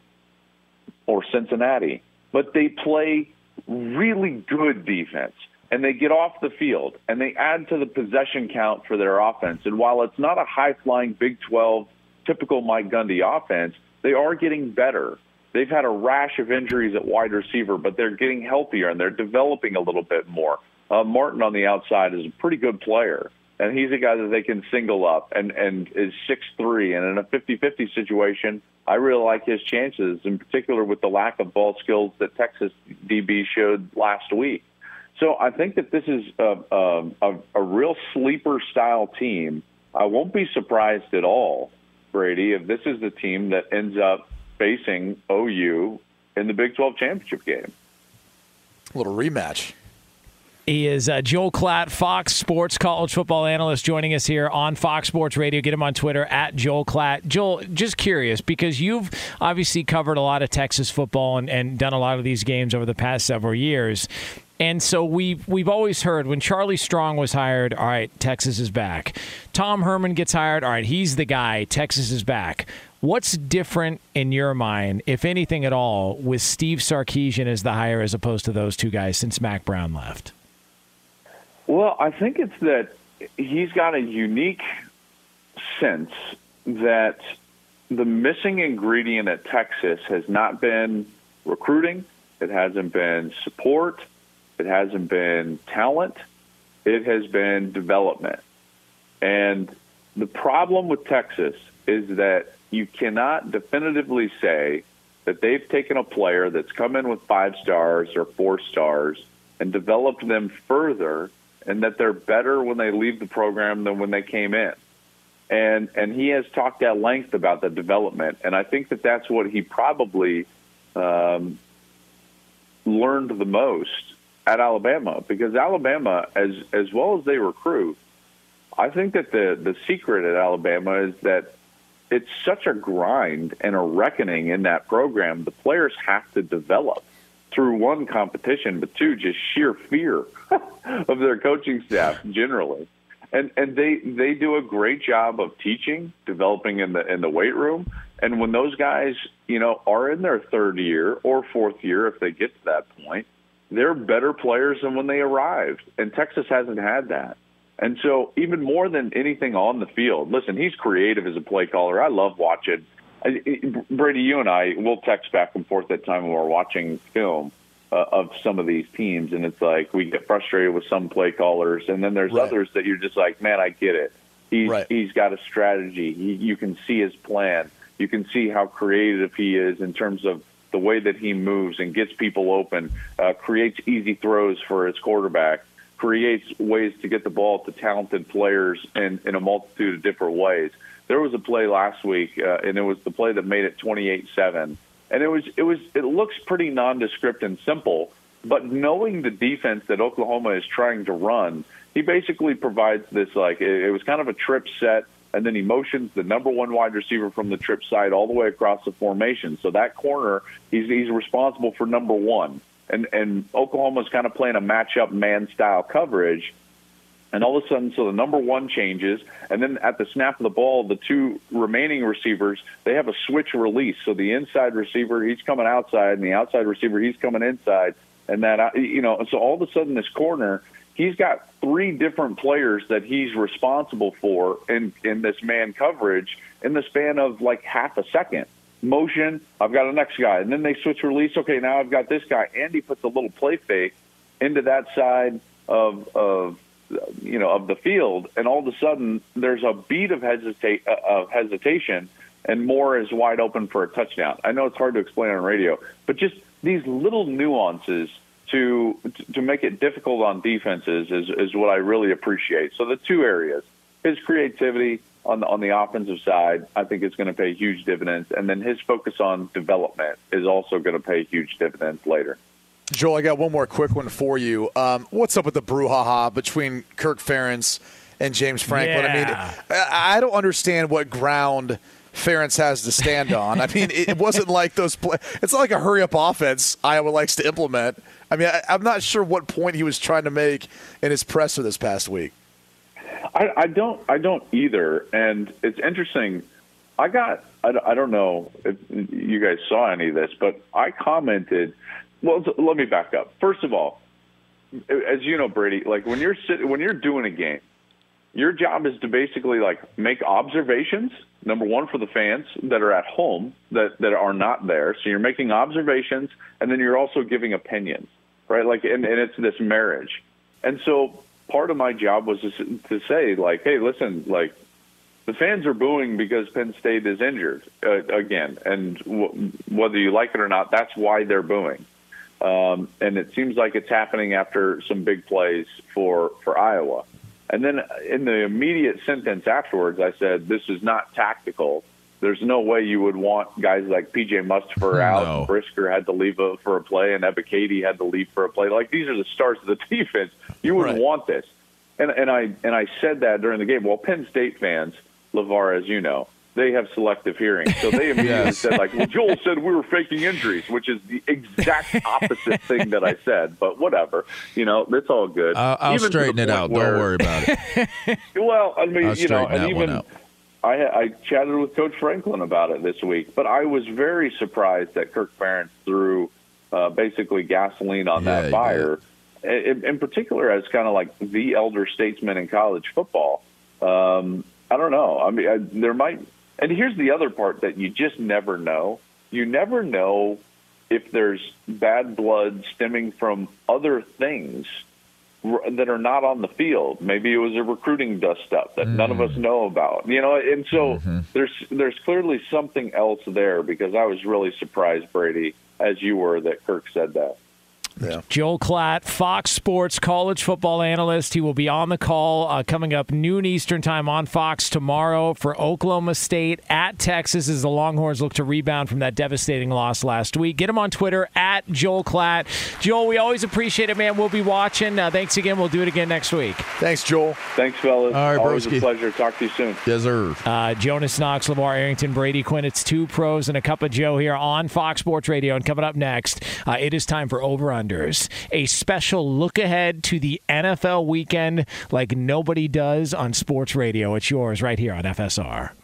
or Cincinnati, but they play really good defense. And they get off the field, and they add to the possession count for their offense. And while it's not a high-flying Big twelve typical Mike Gundy offense, they are getting better. They've had a rash of injuries at wide receiver, but they're getting healthier, and they're developing a little bit more. Uh, Martin on the outside is a pretty good player, and he's a guy that they can single up and, and is six three. And in a fifty-fifty situation, I really like his chances, in particular with the lack of ball skills that Texas D B showed last week. So I think that this is a, a, a real sleeper-style team. I won't be surprised at all, Brady, if this is the team that ends up facing O U in the Big twelve championship game. A little rematch. He is uh, Joel Klatt, Fox Sports college football analyst, joining us here on Fox Sports Radio. Get him on Twitter, at Joel Klatt. Joel, just curious, because you've obviously covered a lot of Texas football and, and done a lot of these games over the past several years. And so we've, we've always heard when Charlie Strong was hired, all right, Texas is back. Tom Herman gets hired, all right, he's the guy, Texas is back. What's different in your mind, if anything at all, with Steve Sarkisian as the hire as opposed to those two guys since Mac Brown left? Well, I think it's that he's got a unique sense that the missing ingredient at Texas has not been recruiting. It hasn't been support. It hasn't been talent. It has been development. And the problem with Texas is that you cannot definitively say that they've taken a player that's come in with five stars or four stars and developed them further, and that they're better when they leave the program than when they came in. And and he has talked at length about the development, and I think that that's what he probably um, learned the most at Alabama, because Alabama, as as well as they recruit, I think that the, the secret at Alabama is that it's such a grind and a reckoning in that program. The players have to develop through, one, competition, but two, just sheer fear of their coaching staff generally. And and they, they do a great job of teaching, developing in the in the weight room. And when those guys, you know, are in their third year or fourth year, if they get to that point, they're better players than when they arrived. And Texas hasn't had that. And so even more than anything on the field, listen, he's creative as a play caller. I love watching. I, it, Brady, you and I, we'll text back and forth at time when we're watching film uh, of some of these teams, and it's like we get frustrated with some play callers, and then there's right. others that you're just like, man, I get it. He's, right. he's got a strategy. He, you can see his plan. You can see how creative he is in terms of the way that he moves and gets people open, uh, creates easy throws for his quarterback, creates ways to get the ball to talented players in, in a multitude of different ways. There was a play last week, uh, and it was the play that made it twenty-eight seven. And it was, it was, it looks pretty nondescript and simple, but knowing the defense that Oklahoma is trying to run, he basically provides this, like, it, it was kind of a trip set, and then he motions the number one wide receiver from the trip side all the way across the formation. So that corner, he's, he's responsible for number one. And, and Oklahoma's kind of playing a matchup man-style coverage. And all of a sudden, so the number one changes, and then at the snap of the ball, the two remaining receivers, they have a switch release. So the inside receiver, he's coming outside, and the outside receiver, he's coming inside. And that, you know, so all of a sudden this corner, he's got three different players that he's responsible for in, in this man coverage in the span of like half a second. Motion, I've got a next guy. And then they switch release. Okay, now I've got this guy. Andy puts a little play fake into that side of, of you know, of the field, and all of a sudden there's a beat of hesitate uh, of hesitation, and Moore is wide open for a touchdown. I know it's hard to explain on radio, but just these little nuances to to make it difficult on defenses is, is what I really appreciate. So the two areas, his creativity on the on the offensive side, I think is going to pay huge dividends, and then his focus on development is also going to pay huge dividends later. Joel, I got one more quick one for you. Um, what's up with the brouhaha between Kirk Ferentz and James Franklin? Yeah. I mean, I don't understand what ground Ferentz has to stand on. I mean, it wasn't like those play- – it's not like a hurry-up offense Iowa likes to implement. I mean, I, I'm not sure what point he was trying to make in his presser this past week. I, I don't I don't either. And it's interesting. I got – I don't know if you guys saw any of this, but I commented – well, let me back up. First of all, as you know, Brady, like when you're sitting, when you're doing a game, your job is to basically like make observations. Number one, for the fans that are at home that, that are not there. So you're making observations, and then you're also giving opinions, right? Like, and, and it's this marriage. And so part of my job was to, to say, like, hey, listen, like the fans are booing because Penn State is injured uh, again, and w- whether you like it or not, that's why they're booing. Um, and it seems like it's happening after some big plays for, for Iowa. And then in the immediate sentence afterwards, I said, this is not tactical. There's no way you would want guys like P J Mustipher out. No. Brisker had to leave for a play, and Ebiketie had to leave for a play. Like, these are the stars of the defense. You wouldn't Right. want this. And, and I and I said that during the game. Well, Penn State fans, LeVar, as you know, they have selective hearing. So they immediately Yes. said, like, well, Joel said we were faking injuries, which is the exact opposite thing that I said. But whatever. You know, it's all good. I'll, I'll Even to the straighten it point out. where- Don't worry about it. Well, I mean, I'll you know, straighten and that one even out. I, I chatted with Coach Franklin about it this week, but I was very surprised that Kirk Ferentz threw uh, basically gasoline on Yeah, that he fire, in, in particular as kind of like the elder statesman in college football. Um, I don't know. I mean, I, there might – and here's the other part that you just never know. You never know if there's bad blood stemming from other things that are not on the field. Maybe it was a recruiting dust-up that mm. none of us know about. You know, and so mm-hmm. there's there's clearly something else there, because I was really surprised, Brady, as you were, that Kirk said that. Yeah. Joel Klatt, Fox Sports college football analyst. He will be on the call uh, coming up noon Eastern time on Fox tomorrow for Oklahoma State at Texas as the Longhorns look to rebound from that devastating loss last week. Get him on Twitter at Joel Klatt. Joel, we always appreciate it, man. We'll be watching. Uh, thanks again. We'll do it again next week. Thanks, Joel. Thanks, fellas. All right, Always broski. a pleasure. Talk to you soon. Yes, sir. Uh, Jonas Knox, LeVar Arrington, Brady Quinn. It's two pros and a cup of Joe here on Fox Sports Radio. And coming up next, uh, it is time for Over-Unders. A special look ahead to the N F L weekend like nobody does on sports radio. It's yours right here on F S R.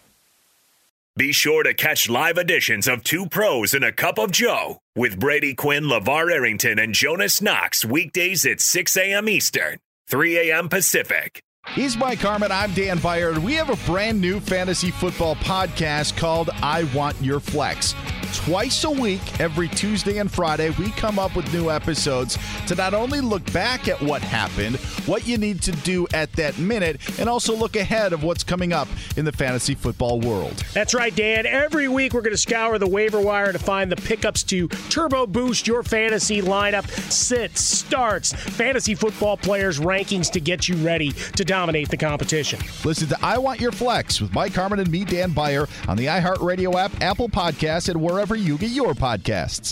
Be sure to catch live editions of Two Pros and a Cup of Joe with Brady Quinn, LeVar Arrington, and Jonas Knox weekdays at six a.m. Eastern, three a.m. Pacific. He's Mike Harmon. I'm Dan Byard. We have a brand new fantasy football podcast called I Want Your Flex. Twice a week, every Tuesday and Friday, we come up with new episodes to not only look back at what happened, what you need to do at that minute, and also look ahead of what's coming up in the fantasy football world. That's right, Dan. Every week we're going to scour the waiver wire to find the pickups to turbo boost your fantasy lineup, sits, starts, fantasy football players' rankings to get you ready to dominate the competition. Listen to I Want Your Flex with Mike Harmon and me, Dan Beyer, on the iHeartRadio app, Apple Podcasts, and wherever you get your podcasts.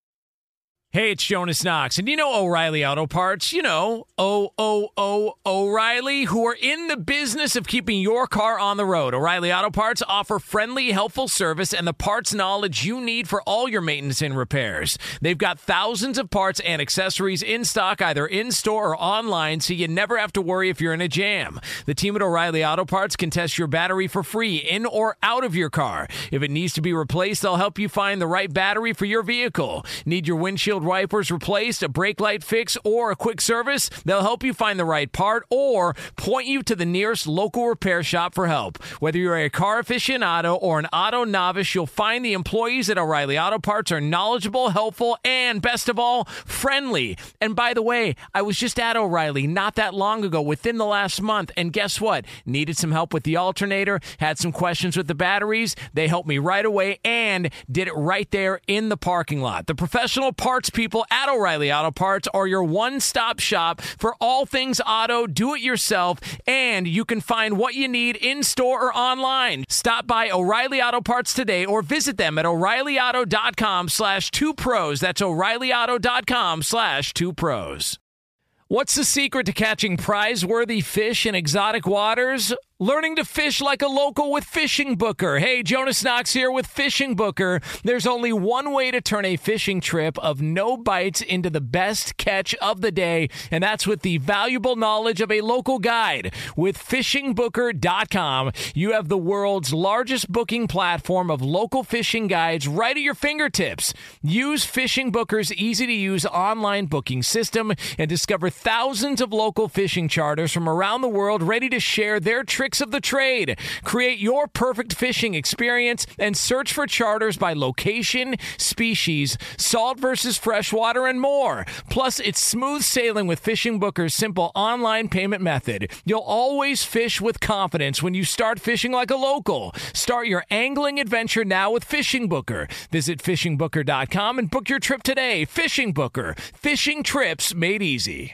Hey, it's Jonas Knox, and you know O'Reilly Auto Parts, you know, O O O O'Reilly, who are in the business of keeping your car on the road. O'Reilly Auto Parts offer friendly, helpful service and the parts knowledge you need for all your maintenance and repairs. They've got thousands of parts and accessories in stock, either in-store or online, so you never have to worry if you're in a jam. The team at O'Reilly Auto Parts can test your battery for free, in or out of your car. If it needs to be replaced, they'll help you find the right battery for your vehicle. Need your windshield wipers replaced, a brake light fix, or a quick service? They'll help you find the right part or point you to the nearest local repair shop for help. Whether you're a car aficionado or an auto novice, you'll find the employees at O'Reilly Auto Parts are knowledgeable, helpful, and best of all, friendly. And by the way, I was just at O'Reilly not that long ago, within the last month, and guess what? Needed some help with the alternator, had some questions with the batteries. They helped me right away and did it right there in the parking lot. The professional parts people at O'Reilly Auto Parts are your one-stop shop for all things auto, do-it-yourself, and you can find what you need in-store or online. Stop by O'Reilly Auto Parts today or visit them at O'Reillyauto.com slash two pros. That's O'Reillyauto.com slash two pros. What's the secret to catching prize-worthy fish in exotic waters? Learning to fish like a local with Fishing Booker. Hey, Jonas Knox here with Fishing Booker. There's only one way to turn a fishing trip of no bites into the best catch of the day, and that's with the valuable knowledge of a local guide. With fishing booker dot com, you have the world's largest booking platform of local fishing guides right at your fingertips. Use Fishing Booker's easy-to-use online booking system and discover thousands of local fishing charters from around the world ready to share their trips of the trade. Create your perfect fishing experience and search for charters by location, species, salt versus freshwater, and more. Plus, it's smooth sailing with Fishing Booker's simple online payment method. You'll always fish with confidence when you start fishing like a local. Start your angling adventure now with Fishing Booker. Visit fishing booker dot com and book your trip today. Fishing Booker. Fishing trips made easy.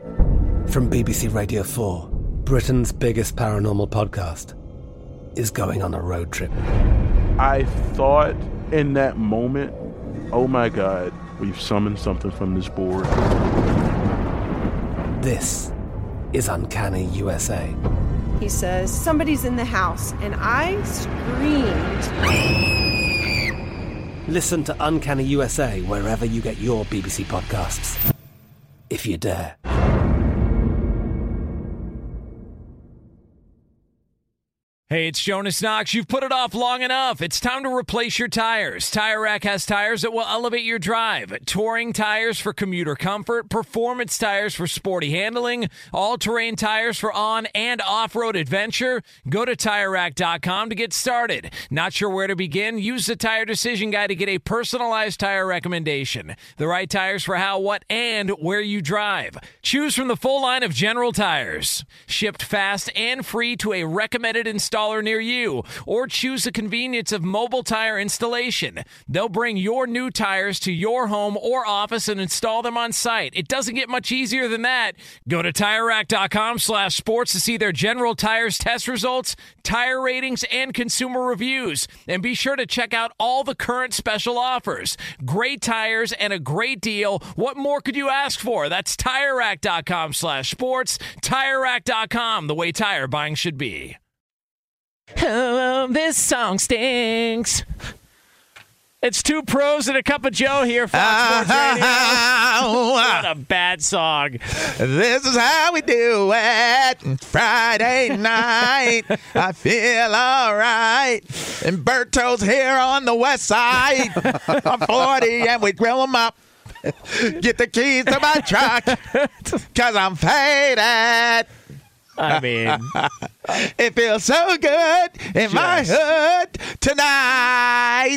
From B B C Radio four, Britain's biggest paranormal podcast is going on a road trip. I thought in that moment, oh my God, we've summoned something from this board. This is Uncanny U S A. He says, somebody's in the house, and I screamed. Listen to Uncanny U S A wherever you get your B B C podcasts, if you dare. Hey, it's Jonas Knox. You've put it off long enough. It's time to replace your tires. Tire Rack has tires that will elevate your drive. Touring tires for commuter comfort, performance tires for sporty handling, all-terrain tires for on- and off-road adventure. Go to Tire Rack dot com to get started. Not sure where to begin? Use the Tire Decision Guide to get a personalized tire recommendation. The right tires for how, what, and where you drive. Choose from the full line of General Tires. Shipped fast and free to a recommended installer near you, or choose the convenience of mobile tire installation. They'll bring your new tires to your home or office and install them on site. It doesn't get much easier than that. Go to Tire Rack dot com slash sports to see their General Tires test results, tire ratings, and consumer reviews. And be sure to check out all the current special offers. Great tires and a great deal. What more could you ask for? That's Tire Rack dot com slash sports. Tire Rack dot com, the way tire buying should be. Oh, this song stinks. It's Two Pros and a Cup of Joe here, Fox Sports Radio. What a bad song. This is how we do it. Friday night, I feel all right. And Berto's here on the west side. I'm forty and we grill them up. Get the keys to my truck, because I'm faded. I mean, it feels so good in just. my hood tonight.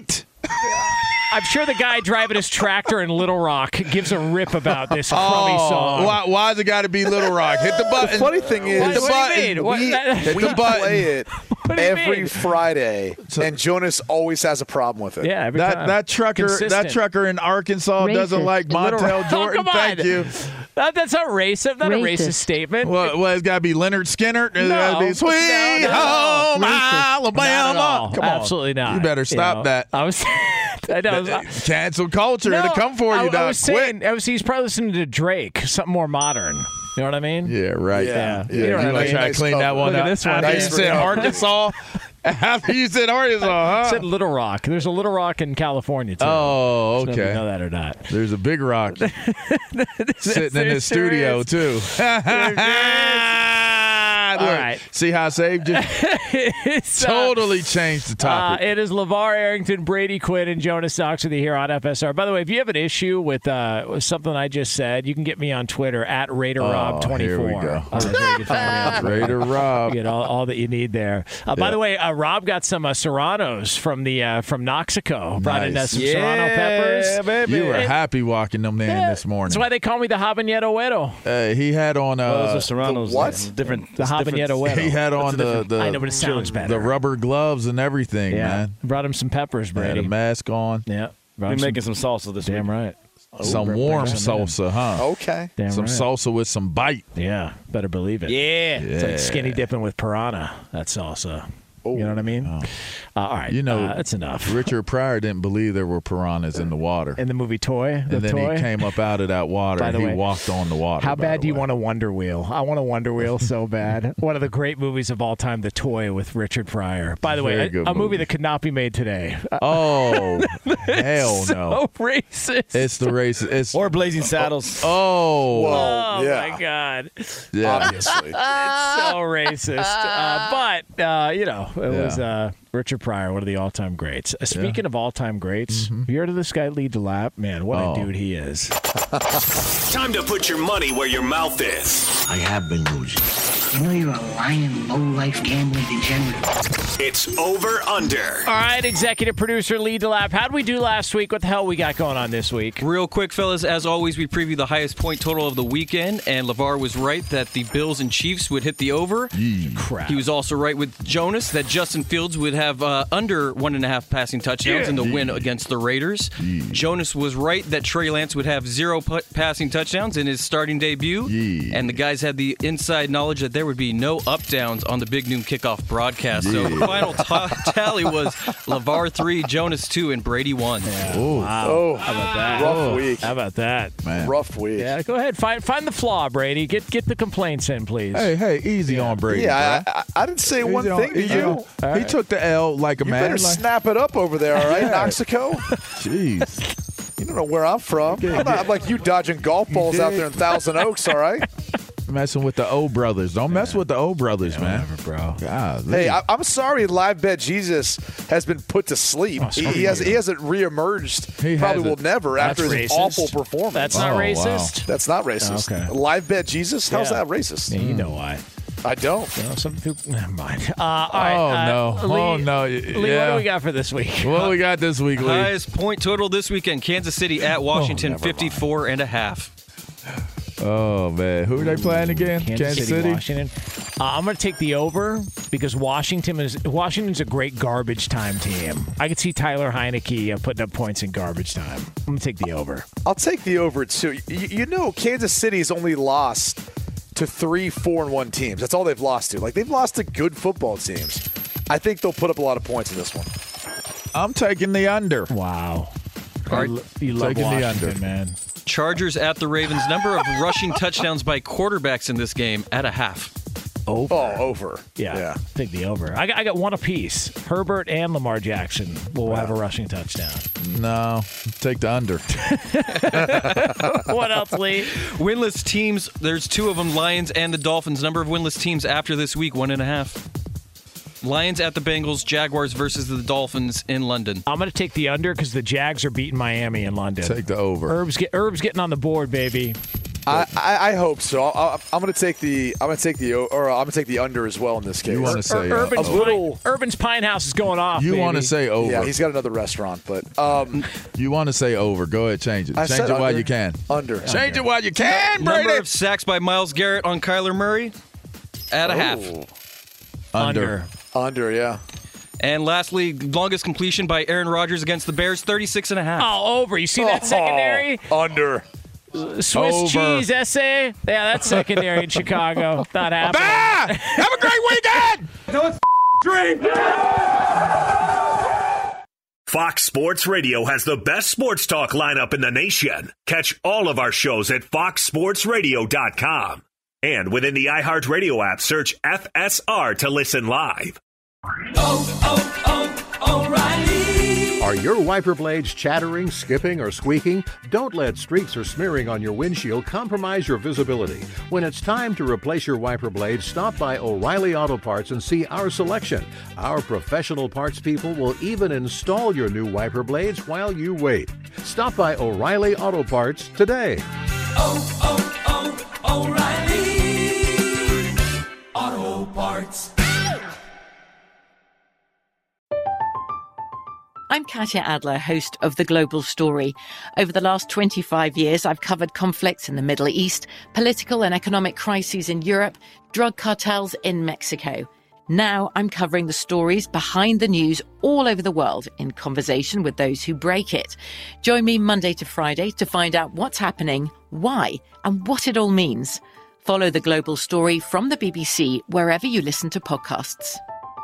I'm sure the guy driving his tractor in Little Rock gives a rip about this crummy Oh, song. why, why's it got to be Little Rock? Hit the button. The funny thing is, hit the What do you button. mean? What- we, Hit we the button. play it do you every mean? Friday, and Jonas always has a problem with it. Yeah, every That time. that trucker that Consistent. trucker in Arkansas doesn't Racist. like Little Montel Rock. Jordan. Oh, come Thank on. you. That, that's not racist. Not a Racist. racist statement. Well, well it's got to be Leonard Skinner. It's got to No. be Sweet No, no, no. Home Racist. Alabama. Not at all. Come on, Absolutely not. You better stop know. that. I was. I know. Cancel culture. No, It'll come for I, you, I Doc. was Quick. saying, I was, he's probably listening to Drake, something more modern. You know what I mean? Yeah, right. Yeah. yeah. You know You what I want to mean? try to Nice clean that cover. one Look at up? this one. After you Nice said recovery. Arkansas. After you said Arkansas, I huh? said Little Rock. There's a Little Rock in California, too. Oh, I don't know if you okay. know that or not. There's a big rock sitting in there the studio, sure too. Look, right. See how I saved you? It's, uh, Totally changed the Uh, topic. it is LeVar Arrington, Brady Quinn, and Jonas Knox with you here on F S R. By the way, if you have an issue with, uh, with something I just said, you can get me on Twitter at Raider Rob twenty-four. here we go. Uh, that's where you can find me on Twitter. Raider Rob. You get all, all that you need there. Uh, By Yeah. the way, uh, Rob got some uh, Serranos from the uh, from Noxico. Brought in uh, Nice. some Serrano peppers. baby. You were And- happy walking them in Yeah, this morning. That's why they call me the Habanero Güero. Uh, he had on uh, Well, those are Serranos. the what? It's Different. The it's different- Habanero Güero. he had on the, the I know, but it sounds better. the rubber gloves and everything, Yeah, man. brought him some peppers, He had Brady. a mask on. Yeah, brought We're him some- making some salsa this Damn week. right. Some bring- warm bring some in. salsa, huh? Okay. Damn some right. salsa with some bite. Yeah, better believe it. Yeah. It's like Yeah. skinny dipping with piranha. That salsa. You know what I mean? Uh, all right. You know, uh, that's enough. Richard Pryor didn't believe there were piranhas in the water. In the movie Toy, the and then toy. he came up out of that water By and the he way, walked on the water. How by bad the do you way. want a Wonder Wheel? I want a Wonder Wheel so bad. One of the great movies of all time, The Toy with Richard Pryor. By the Very way, a, good a movie movie. that could not be made today. Uh, Oh, hell so no. racist. It's the race. It's Or Blazing Saddles. Oh. Whoa. Oh yeah. my God! Yeah. Obviously. It's so racist. Uh, but uh, you know, it Yeah. was uh, Richard Pryor, one of the all-time greats. Uh, speaking of all-time greats, have you heard of this guy Lee DeLapp? Man, what Oh. a dude he is. Time to put your money where your mouth is. I have been losing. You know you're a lying, low-life gambling degenerate. It's over under. All right, executive producer Lee DeLapp. How'd we do last week? What the hell we got going on this week? Real quick, fellas, as always, we preview the highest point total of the weekend, and LeVar was right that the Bills and Chiefs would hit the over. Crap. He was also right with Jonas that Justin Fields would have uh, under one and a half passing touchdowns Yeah. in the win against the Raiders. Jonas was right that Trey Lance would have zero pu- passing touchdowns in his starting debut. Yeah. And the guys had the inside knowledge that there would be no up-downs on the Big Noon Kickoff broadcast. So the final t- tally was LeVar three, Jonas two, and Brady one. Oh. Wow. Oh, How about that? rough week. How about that? Man. Rough week. Yeah, go ahead. Find find the flaw, Brady. Get get the complaints in, please. Hey, hey, easy on Brady. Yeah, bruh. I, I, I didn't say Easy one on- thing to easy you. on- He took the L like a You man. better like- snap it up over there, all right, Yeah. Noxico? Jeez. You don't know where I'm from. I'm, not, I'm like you dodging golf balls out there in Thousand Oaks, all right? Messing with the O brothers. Don't mess with the O brothers, man. Whatever, bro. God. Hey, I, I'm sorry Live Bet Jesus has been put to sleep. Oh, he, screw he, has, you. he hasn't reemerged. He Probably hasn't. will never That's after his racist. awful performance. That's not Oh, wow. racist. That's not racist. Okay. Live Bet Jesus? How's Yeah. that racist? Yeah, you know why. I don't. You know, some people. Never mind. Uh, all right. Oh, uh, no. Lee, Oh, no. Lee, what Yeah. do we got for this week? What we got this week, Lee? Highest point total this weekend, Kansas City at Washington, never mind. fifty-four and a half. Oh, man. Who are they playing again? Kansas, City, Washington. Uh, I'm going to take the over because Washington is Washington's a great garbage time team. I could see Tyler Heineke uh, putting up points in garbage time. I'm going to take the over. I'll take the over, too. You, you know Kansas City's only lost to three four and one teams. That's all they've lost to. Like, they've lost to good football teams. I think they'll put up a lot of points in this one. I'm taking the under. Wow. All right. You, you love Taking the Washington, under. man. Chargers at the Ravens. Number of rushing touchdowns by quarterbacks in this game at a half. Over. Oh, over. Yeah, Yeah. take the over. I got, I got one apiece. Herbert and Lamar Jackson will have a rushing touchdown. No. Take the under. What else, Lee? Winless teams, there's two of them, Lions and the Dolphins. Number of winless teams after this week, one and a half. Lions at the Bengals, Jaguars versus the Dolphins in London. I'm going to take the under because the Jags are beating Miami in London. Take the over. Herb's, get, Herb's getting on the board, baby. I, I, I hope so. I'll, I'm going to take the I'm going to take the or I'm going to take the under as well in this case. You want to say Ur- uh, Urban's, a little, Pine, Urban's Pine House is going off. You want to baby. say over? Yeah, he's got another restaurant, but um, you want to say over? Go ahead, change it. I change said it while under. you can. Under. Change under. it while you can, Brady. Number of sacks by Myles Garrett on Kyler Murray at a Oh. half. Under. Under, yeah. And lastly, longest completion by Aaron Rodgers against the Bears, thirty-six and a half. Oh, over. You see that Oh, secondary? Under. Swiss Over. cheese essay? Yeah, that's secondary in Chicago. Not happening. Ah! Have a great weekend! No, it's dream. Fox Sports Radio has the best sports talk lineup in the nation. Catch all of our shows at fox sports radio dot com. And within the iHeartRadio app, search F S R to listen live. Oh, oh, oh, O'Reilly. Are your wiper blades chattering, skipping, or squeaking? Don't let streaks or smearing on your windshield compromise your visibility. When it's time to replace your wiper blades, stop by O'Reilly Auto Parts and see our selection. Our professional parts people will even install your new wiper blades while you wait. Stop by O'Reilly Auto Parts today. Oh, oh, oh, O'Reilly. Auto Parts. I'm Katya Adler, host of The Global Story. Over the last twenty-five years, I've covered conflicts in the Middle East, political and economic crises in Europe, drug cartels in Mexico. Now I'm covering the stories behind the news all over the world in conversation with those who break it. Join me Monday to Friday to find out what's happening, why, and what it all means. Follow The Global Story from the B B C wherever you listen to podcasts.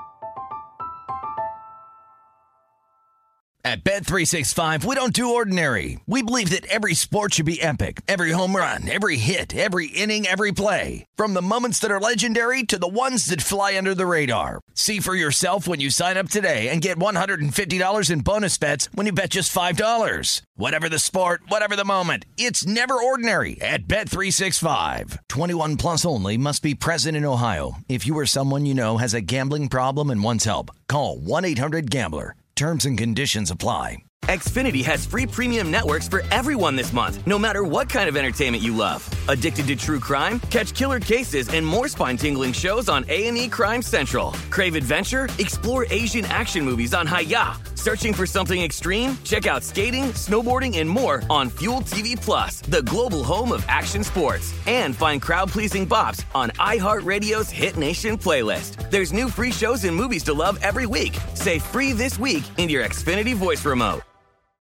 At Bet three sixty-five, we don't do ordinary. We believe that every sport should be epic. Every home run, every hit, every inning, every play. From the moments that are legendary to the ones that fly under the radar. See for yourself when you sign up today and get one hundred fifty dollars in bonus bets when you bet just five dollars. Whatever the sport, whatever the moment, it's never ordinary at Bet three sixty-five. twenty-one plus only. Must be present in Ohio. If you or someone you know has a gambling problem and wants help, call one eight hundred gambler. Terms and conditions apply. Xfinity has free premium networks for everyone this month, no matter what kind of entertainment you love. Addicted to true crime? Catch killer cases and more spine-tingling shows on A and E Crime Central. Crave adventure? Explore Asian action movies on Hi-Ya. Searching for something extreme? Check out skating, snowboarding, and more on Fuel T V Plus, the global home of action sports. And find crowd-pleasing bops on iHeartRadio's Hit Nation playlist. There's new free shows and movies to love every week. Say free this week in your Xfinity voice remote.